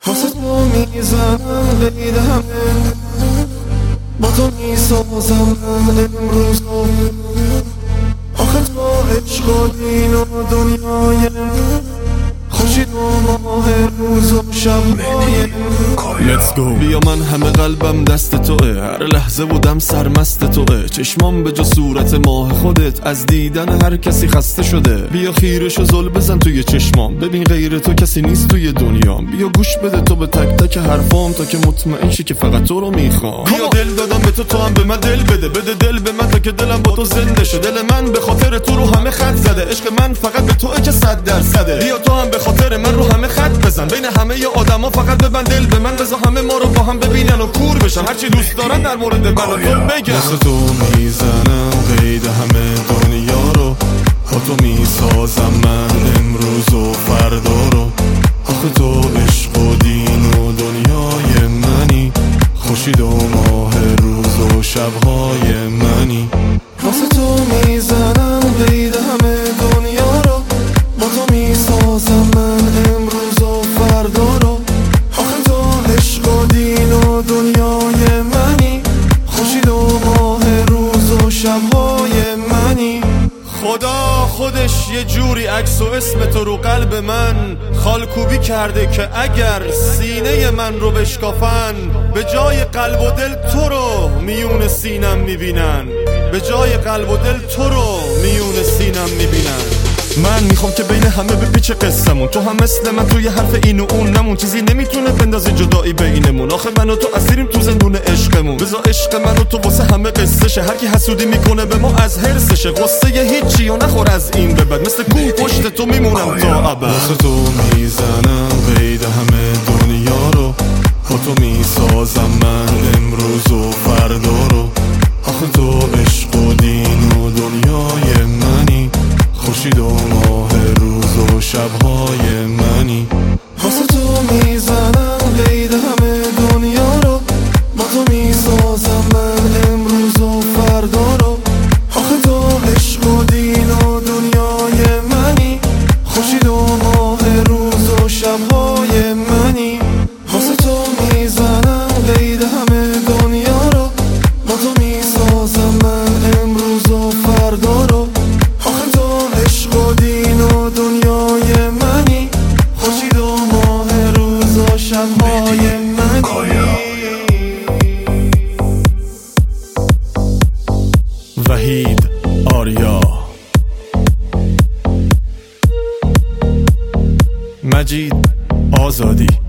واسه تو میزنم قید همه، با تو میسازم من امروز. آخه تو عشق و دین و دنیای خورشید و ماه روز و شب‌های Let's go. بیا من همه قلبم دست توه، هر لحظه بودم سرمست توه. چشمام به جا صورت ماه خودت، از دیدن هر کسی خسته شده. بیا خیرش و زل بزن توی چشمام، ببین غیر تو کسی نیست توی دنیام. بیا گوش بده تو به تک تک حرفام، تا که مطمئن شی که فقط تو رو میخوام. بیا دل دادم به تو هم به من دل بده، بده دل به من تا که دلم با تو زنده شه. دل من به خاطر تو رو همه خط زده، عشق من فقط به توئه که 100%. بیا تو هم به خاطر من رو همه خط بزن، بین همه ی آدما فقط ببند دل به من، بذار همه ما رو با هم ببینن و کور بشن، هرچی دوست دارن در مورد من و تو بگن. واسه تو میزنم قید همه دنیا رو، با تو میسازم من امروز و فردا رو. آخه تو عشق و دین و دنیای منی، خورشید و ماه روز و شب‌های منی. واسه تو میزنم قید همه دنیا رو، با تو میسازم من امروز و فردا رو. آخه تو عشق و دین و دنیای منی، خورشید و ماه روز و شب‌های منی. خدا خودش یه جوری عکس و اسم تو رو قلب من خالکوبی کرده که اگر سینه من رو بشکافن، به جای قلب و دل تو رو میون سینم میبینن، به جای قلب و دل تو رو میون سینم میبینن. من میخوام که بین همه بپیچه قصمون، تو هم مثل من توی حرف این و اون نمون، چیزی نمیتونه بندازه جدایی بینمون. آخه من و تو اسیریم تو زندون عشقمون، بذار عشق من و تو واسه همه قصه شه. هر کی حسودی میکنه به ما از حرسشه، قصه ی هیچی و نخور از این به بعد، مثل کوه پشت تو میمونم تا ابد. واسه تو میزنم قید همه دنیا رو، با تو میسازم من امروز و فردا رو. آخه تو عشق و دین و دنیای منی، خورشید و ماه روز و شب‌های منی. واسه تو میزنم قید همه دنیا رو، با تو میسازم من امروز و فردا رو. آخه تو عشق و دین و دنیای منی، خورشید و ماه روز و شب‌های منی. واسه تو میزنم قید همه دنیا رو، با تو میسازم من امروز و فردا رو. آخه تو عشق و دین و دنیای منی، خورشید و ماه روز و شب‌های منی. وحید آریا، مجید آزادی.